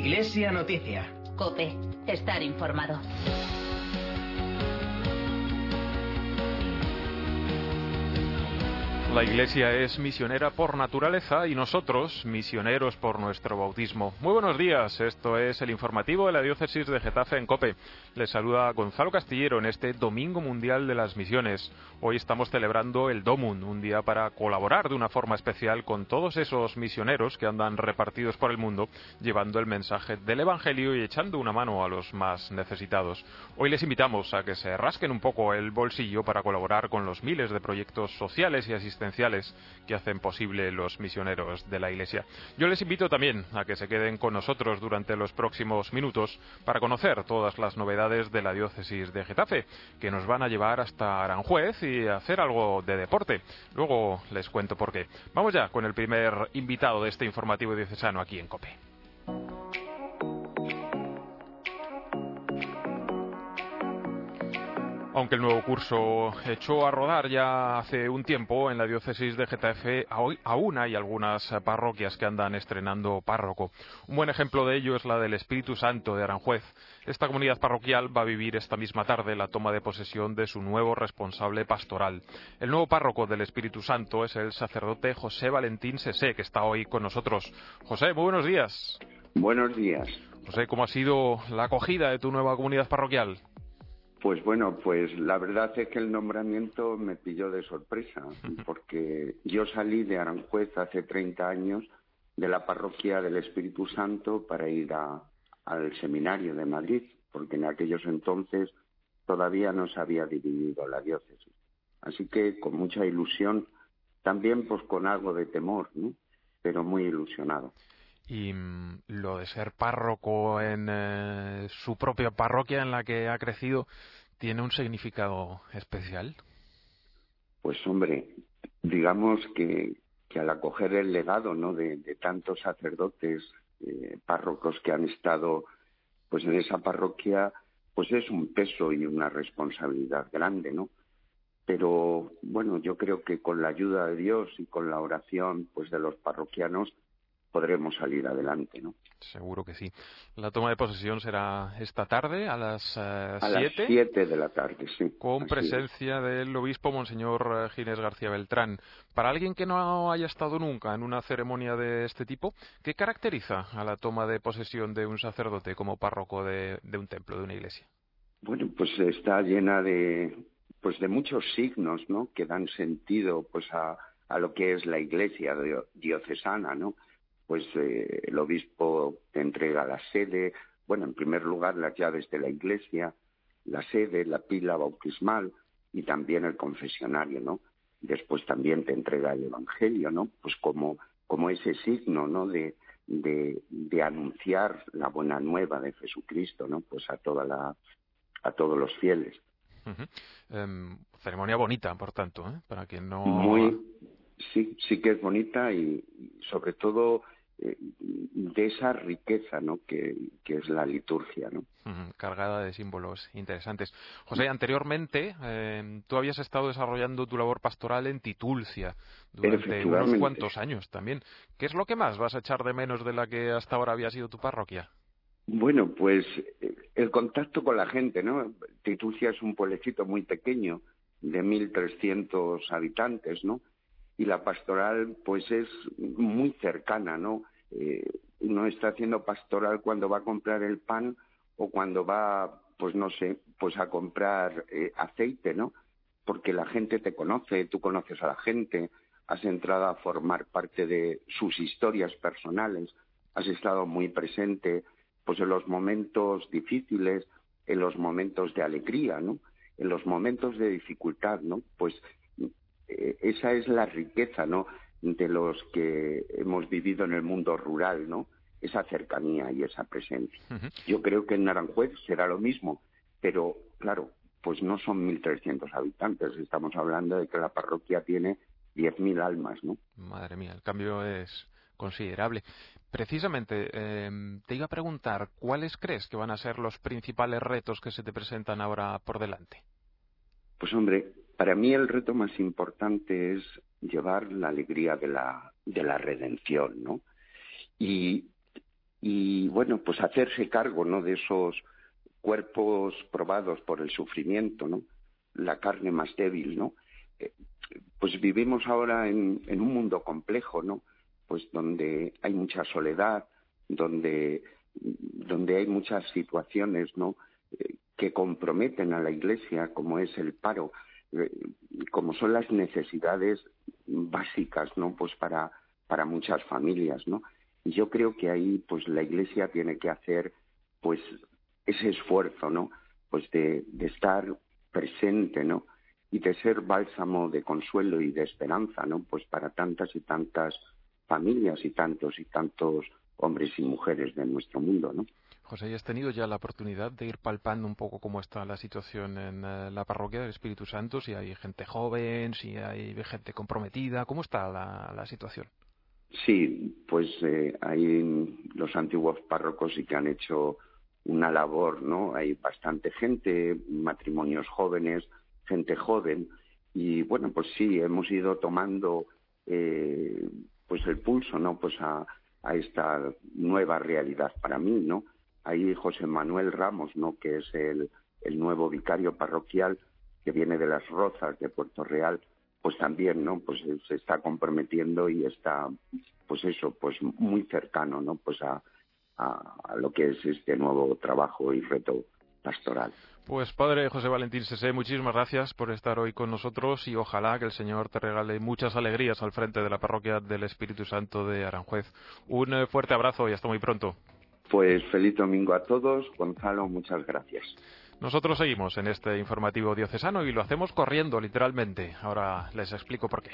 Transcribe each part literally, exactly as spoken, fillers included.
Iglesia Noticia. COPE. Estar informado. La Iglesia es misionera por naturaleza y nosotros misioneros por nuestro bautismo. Muy buenos días, esto es el informativo de la Diócesis de Getafe en COPE. Les saluda Gonzalo Castillero en este Domingo Mundial de las Misiones. Hoy estamos celebrando el Domum, un día para colaborar de una forma especial con todos esos misioneros que andan repartidos por el mundo, llevando el mensaje del Evangelio y echando una mano a los más necesitados. Hoy les invitamos a que se rasquen un poco el bolsillo para colaborar con los miles de proyectos sociales y asistenciales que hacen posible los misioneros de la Iglesia. Yo les invito también a que se queden con nosotros durante los próximos minutos para conocer todas las novedades de la Diócesis de Getafe, que nos van a llevar hasta Aranjuez y a hacer algo de deporte. Luego les cuento por qué. Vamos ya con el primer invitado de este informativo diocesano aquí en COPE. Aunque el nuevo curso echó a rodar ya hace un tiempo, en la diócesis de Getafe aún hay algunas parroquias que andan estrenando párroco. Un buen ejemplo de ello es la del Espíritu Santo de Aranjuez. Esta comunidad parroquial va a vivir esta misma tarde la toma de posesión de su nuevo responsable pastoral. El nuevo párroco del Espíritu Santo es el sacerdote José Valentín Sesé, que está hoy con nosotros. José, muy buenos días. Buenos días. José, ¿cómo ha sido la acogida de tu nueva comunidad parroquial? Pues bueno, pues la verdad es que el nombramiento me pilló de sorpresa, porque yo salí de Aranjuez hace treinta años de la parroquia del Espíritu Santo para ir a, al seminario de Madrid, porque en aquellos entonces todavía no se había dividido la diócesis. Así que con mucha ilusión, también pues con algo de temor, ¿no? Pero muy ilusionado. Y mmm, lo de ser párroco en eh, su propia parroquia en la que ha crecido, ¿tiene un significado especial? Pues hombre, digamos que, que al acoger el legado, ¿no?, de, de tantos sacerdotes, eh, párrocos que han estado pues en esa parroquia, pues es un peso y una responsabilidad grande, ¿no? Pero bueno, yo creo que con la ayuda de Dios y con la oración pues de los parroquianos podremos salir adelante, ¿no? Seguro que sí. La toma de posesión será esta tarde a las siete. Uh, a las siete de la tarde, sí. Con presencia es. del obispo Monseñor Ginés García Beltrán. Para alguien que no haya estado nunca en una ceremonia de este tipo, ¿qué caracteriza a la toma de posesión de un sacerdote como párroco de, de un templo, de una iglesia? Bueno, pues está llena de, pues de muchos signos, ¿no?, que dan sentido pues a, a lo que es la iglesia diocesana, ¿no? Pues eh, el obispo te entrega la sede, bueno, en primer lugar las llaves de la iglesia, la sede, la pila bautismal y también el confesionario, ¿no? Después también te entrega el evangelio, ¿no? Pues como, como ese signo, ¿no?, de, de, de anunciar la buena nueva de Jesucristo, ¿no?, pues a toda la, a todos los fieles. Uh-huh. Um, ceremonia bonita, por tanto, ¿eh? Para quien no... Muy, sí, sí que es bonita y, y sobre todo eh, de esa riqueza, ¿no?, que, que es la liturgia, ¿no? Uh-huh. Cargada de símbolos interesantes. José, anteriormente eh, tú habías estado desarrollando tu labor pastoral en Titulcia durante unos cuantos años también. ¿Qué es lo que más vas a echar de menos de la que hasta ahora había sido tu parroquia? Bueno, pues el contacto con la gente, ¿no? Titulcia es un pueblecito muy pequeño, de mil trescientos habitantes, ¿no? Y la pastoral, pues es muy cercana, ¿no? Eh, uno está haciendo pastoral cuando va a comprar el pan o cuando va, pues no sé, pues a comprar eh, aceite, ¿no? Porque la gente te conoce, tú conoces a la gente, has entrado a formar parte de sus historias personales, has estado muy presente pues en los momentos difíciles, en los momentos de alegría, ¿no? En los momentos de dificultad, ¿no? Pues eh, esa es la riqueza, ¿no?, de los que hemos vivido en el mundo rural, ¿no? Esa cercanía y esa presencia. Uh-huh. Yo creo que en Aranjuez será lo mismo, pero claro, pues no son mil trescientos habitantes, estamos hablando de que la parroquia tiene diez mil almas, ¿no? Madre mía, el cambio es considerable. Precisamente, eh, te iba a preguntar, ¿cuáles crees que van a ser los principales retos que se te presentan ahora por delante? Pues hombre, para mí el reto más importante es llevar la alegría de la, de la redención, ¿no? Y y bueno, pues hacerse cargo, ¿no?, de esos cuerpos probados por el sufrimiento, ¿no?, la carne más débil, ¿no? Eh, pues vivimos ahora en, en un mundo complejo, ¿no?, pues donde hay mucha soledad, donde, donde hay muchas situaciones, ¿no?, eh, que comprometen a la Iglesia, como es el paro, eh, como son las necesidades básicas, ¿no?, pues para, para muchas familias, ¿no? Y yo creo que ahí, pues la Iglesia tiene que hacer, pues, ese esfuerzo, ¿no?, pues de, de estar presente, ¿no?, y de ser bálsamo de consuelo y de esperanza, ¿no?, pues para tantas y tantas familias y tantos y tantos hombres y mujeres de nuestro mundo, ¿no? José, ¿y has tenido ya la oportunidad de ir palpando un poco cómo está la situación en eh, la parroquia del Espíritu Santo? Si hay gente joven, si hay gente comprometida, ¿cómo está la, la situación? Sí, pues eh, hay los antiguos párrocos sí que han hecho una labor, ¿no? Hay bastante gente, matrimonios jóvenes, gente joven, y bueno, pues sí, hemos ido tomando eh, pues el pulso, ¿no?, pues a, a esta nueva realidad para mí, ¿no? Ahí José Manuel Ramos, ¿no?, que es el, el nuevo vicario parroquial que viene de Las Rozas, de Puerto Real, pues también, ¿no?, pues se está comprometiendo y está, pues eso, pues muy cercano, ¿no?, pues a, a, a lo que es este nuevo trabajo y reto pastoral. Pues Padre José Valentín Sesé, muchísimas gracias por estar hoy con nosotros y ojalá que el Señor te regale muchas alegrías al frente de la parroquia del Espíritu Santo de Aranjuez. Un eh, fuerte abrazo y hasta muy pronto. Pues feliz domingo a todos. Gonzalo, muchas gracias. Nosotros seguimos en este informativo diocesano y lo hacemos corriendo, literalmente. Ahora les explico por qué.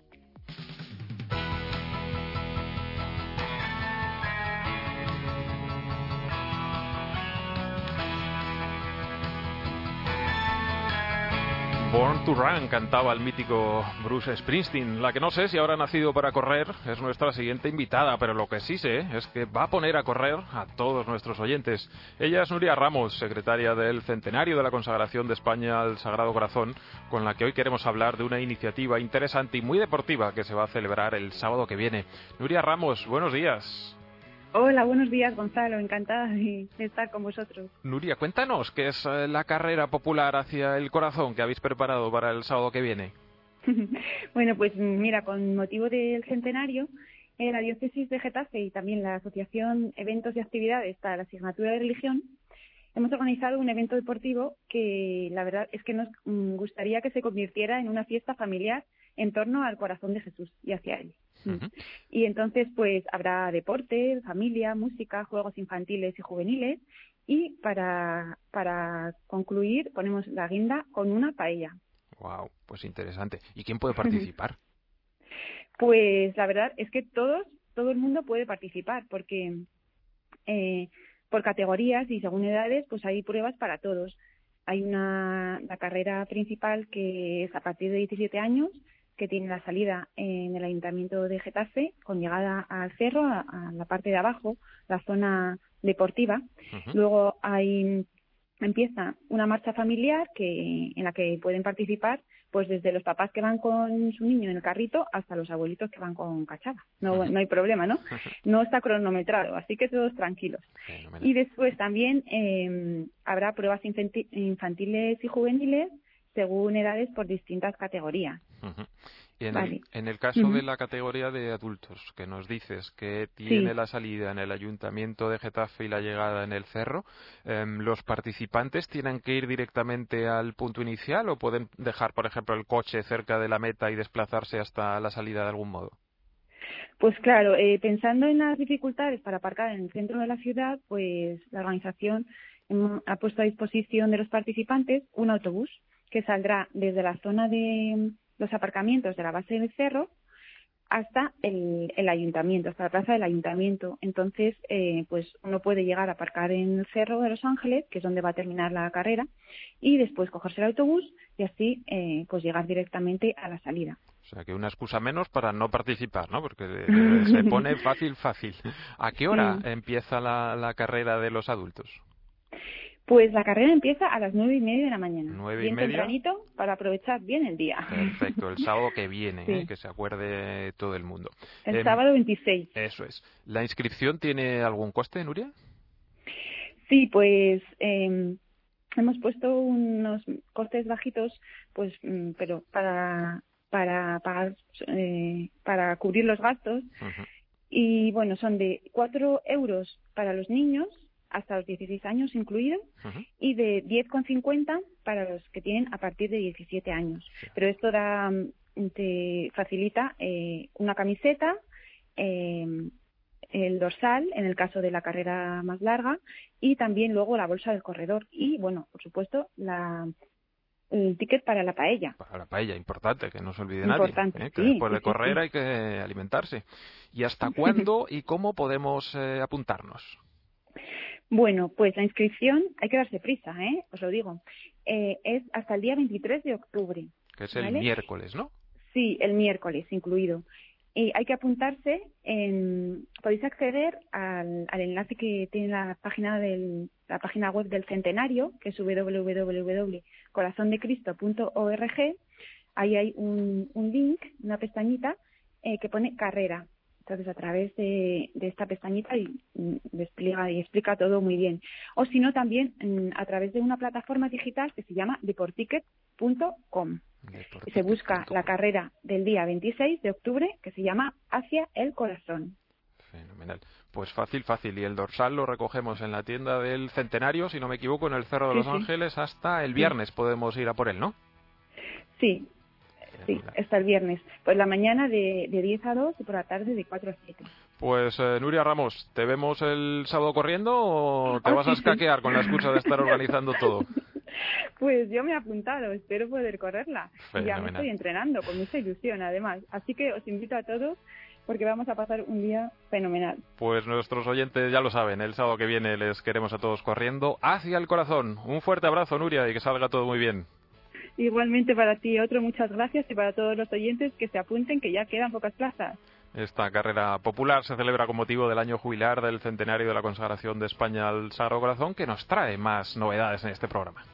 Born to Run cantaba el mítico Bruce Springsteen. La que no sé si habrá nacido para correr es nuestra siguiente invitada, pero lo que sí sé es que va a poner a correr a todos nuestros oyentes. Ella es Nuria Ramos, secretaria del Centenario de la Consagración de España al Sagrado Corazón, con la que hoy queremos hablar de una iniciativa interesante y muy deportiva que se va a celebrar el sábado que viene. Nuria Ramos, buenos días. Hola, buenos días, Gonzalo. Encantada de estar con vosotros. Nuria, cuéntanos qué es la carrera popular hacia el corazón que habéis preparado para el sábado que viene. Bueno, pues mira, con motivo del centenario, eh, la Diócesis de Getafe y también la Asociación Eventos y Actividades para la Asignatura de Religión hemos organizado un evento deportivo que la verdad es que nos gustaría que se convirtiera en una fiesta familiar en torno al corazón de Jesús y hacia él. Uh-huh. Y entonces pues habrá deporte, familia, música, juegos infantiles y juveniles y para, para concluir ponemos la guinda con una paella. Wow, pues interesante. ¿Y quién puede participar? Pues la verdad es que todos, todo el mundo puede participar porque eh, por categorías y según edades pues hay pruebas para todos. Hay una la carrera principal que es a partir de diecisiete años, que tiene la salida en el Ayuntamiento de Getafe, con llegada al cerro, a, a la parte de abajo, la zona deportiva. Uh-huh. Luego hay empieza una marcha familiar que en la que pueden participar pues desde los papás que van con su niño en el carrito hasta los abuelitos que van con cachava. No, uh-huh. no hay problema, ¿no? No está cronometrado, así que todos tranquilos. Fenomenal. Y después también eh, habrá pruebas infanti- infantiles y juveniles según edades por distintas categorías. Uh-huh. Y en, vale. el, en el caso uh-huh. de la categoría de adultos, que nos dices que tiene sí. la salida en el Ayuntamiento de Getafe y la llegada en el Cerro, eh, ¿los participantes tienen que ir directamente al punto inicial o pueden dejar, por ejemplo, el coche cerca de la meta y desplazarse hasta la salida de algún modo? Pues claro, eh, pensando en las dificultades para aparcar en el centro de la ciudad, pues la organización eh, ha puesto a disposición de los participantes un autobús que saldrá desde la zona de los aparcamientos de la base del cerro hasta el, el ayuntamiento, hasta la plaza del ayuntamiento. Entonces, eh, pues uno puede llegar a aparcar en el Cerro de Los Ángeles, que es donde va a terminar la carrera, y después cogerse el autobús y así eh, pues llegar directamente a la salida. O sea, que una excusa menos para no participar, ¿no? Porque se pone fácil, fácil. ¿A qué hora sí. empieza la, la carrera de los adultos? Pues la carrera empieza a las nueve y media de la mañana. Nueve y bien media. Tempranito para aprovechar bien el día. Perfecto, el sábado que viene, Sí. ¿eh? Que se acuerde todo el mundo. El Eh, sábado veintiséis. Eso es. ¿La inscripción tiene algún coste, Nuria? Sí, pues eh, hemos puesto unos costes bajitos, pues, mm, pero para para pagar, eh, para cubrir los gastos. Uh-huh. Y bueno, son de cuatro euros para los niños hasta los dieciséis años incluido, Uh-huh. y de diez con cincuenta para los que tienen a partir de diecisiete años. Sí. Pero esto da, te facilita eh, una camiseta, eh, el dorsal en el caso de la carrera más larga, y también luego la bolsa del corredor y, bueno, por supuesto, la el ticket para la paella. Para la paella, importante, que no se olvide Importante, nadie, ¿eh? Que sí, después sí, de sí, correr sí. hay que alimentarse. ¿Y hasta cuándo y cómo podemos eh, apuntarnos? Bueno, pues la inscripción, hay que darse prisa, ¿eh? Os lo digo. Eh, es hasta el día veintitrés de octubre. Que es el ¿vale? miércoles, ¿no? Sí, el miércoles incluido. Y hay que apuntarse en... Podéis acceder al, al enlace que tiene la página del la página web del Centenario, que es doble u doble u doble u punto corazón de cristo punto org. Ahí hay un, un link, una pestañita, eh, que pone carrera. Entonces, a través de, de esta pestañita y, y despliega y explica todo muy bien. O si no, también mm, a través de una plataforma digital que se llama deporticket punto com. Y se busca la carrera del día veintiséis de octubre, que se llama Hacia el Corazón. Fenomenal. Pues fácil, fácil. Y el dorsal lo recogemos en la tienda del Centenario, si no me equivoco, en el Cerro de Sí, los sí. Ángeles hasta el viernes. Podemos ir a por él, ¿no? Sí, sí, hasta el viernes. Pues la mañana de, de diez a dos y por la tarde de cuatro a siete. Pues eh, Nuria Ramos, ¿te vemos el sábado corriendo o te Oh, vas sí, a sí. escaquear con la excusa de estar organizando todo? Pues yo me he apuntado, espero poder correrla. Y ya me Fenomenal. estoy entrenando, con mucha ilusión además. Así que os invito a todos porque vamos a pasar un día fenomenal. Pues nuestros oyentes ya lo saben, el sábado que viene les queremos a todos corriendo hacia el corazón. Un fuerte abrazo, Nuria, y que salga todo muy bien. Igualmente para ti, otro, muchas gracias, y para todos los oyentes que se apunten, que ya quedan pocas plazas. Esta carrera popular se celebra con motivo del año jubilar del centenario de la consagración de España al Sagrado Corazón, que nos trae más novedades en este programa.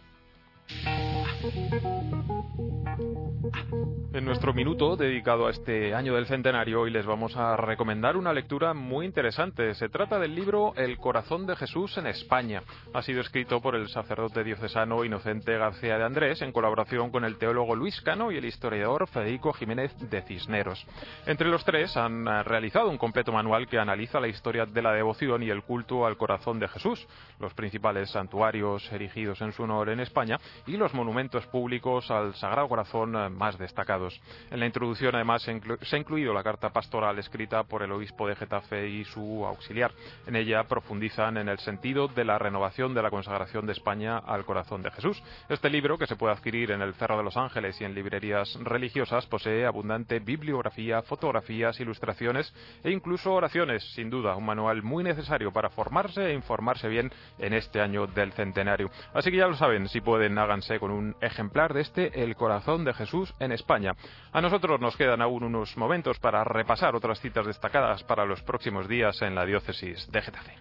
En nuestro minuto dedicado a este año del centenario, hoy les vamos a recomendar una lectura muy interesante. Se trata del libro El corazón de Jesús en España. Ha sido escrito por el sacerdote diocesano Inocente García de Andrés en colaboración con el teólogo Luis Cano y el historiador Federico Jiménez de Cisneros. Entre los tres han realizado un completo manual que analiza la historia de la devoción y el culto al corazón de Jesús, los principales santuarios erigidos en su honor en España y los monumentos públicos al Sagrado Corazón más destacados. En la introducción, además, se, inclu- se ha incluido la carta pastoral escrita por el obispo de Getafe y su auxiliar. En ella profundizan en el sentido de la renovación de la consagración de España al corazón de Jesús. Este libro, que se puede adquirir en el Cerro de los Ángeles y en librerías religiosas, posee abundante bibliografía, fotografías, ilustraciones e incluso oraciones. Sin duda, un manual muy necesario para formarse e informarse bien en este año del centenario. Así que ya lo saben, si pueden, háganse con un ejemplar de este El corazón de Jesús en España. A nosotros nos quedan aún unos momentos para repasar otras citas destacadas para los próximos días en la diócesis de Getafe.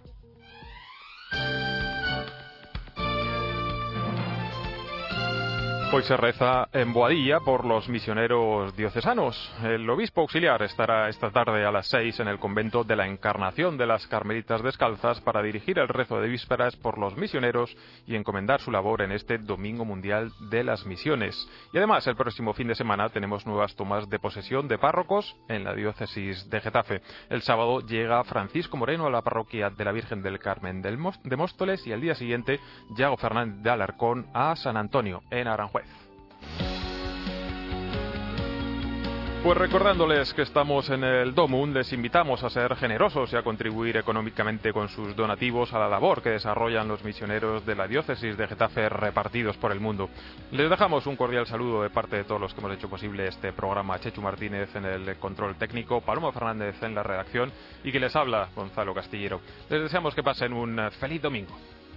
Hoy se reza en Boadilla por los misioneros diocesanos. El obispo auxiliar estará esta tarde a las seis en el convento de la Encarnación de las Carmelitas Descalzas para dirigir el rezo de vísperas por los misioneros y encomendar su labor en este Domingo Mundial de las Misiones. Y además, el próximo fin de semana tenemos nuevas tomas de posesión de párrocos en la diócesis de Getafe. El sábado llega Francisco Moreno a la parroquia de la Virgen del Carmen del Mos- de Móstoles y el día siguiente Yago Fernández de Alarcón a San Antonio, en Aranjuez. Pues recordándoles que estamos en el Domum, les invitamos a ser generosos y a contribuir económicamente con sus donativos a la labor que desarrollan los misioneros de la diócesis de Getafe repartidos por el mundo. Les dejamos un cordial saludo de parte de todos los que hemos hecho posible este programa. Chechu Martínez en el control técnico, Paloma Fernández en la redacción y que les habla Gonzalo Castillero. Les deseamos que pasen un feliz domingo.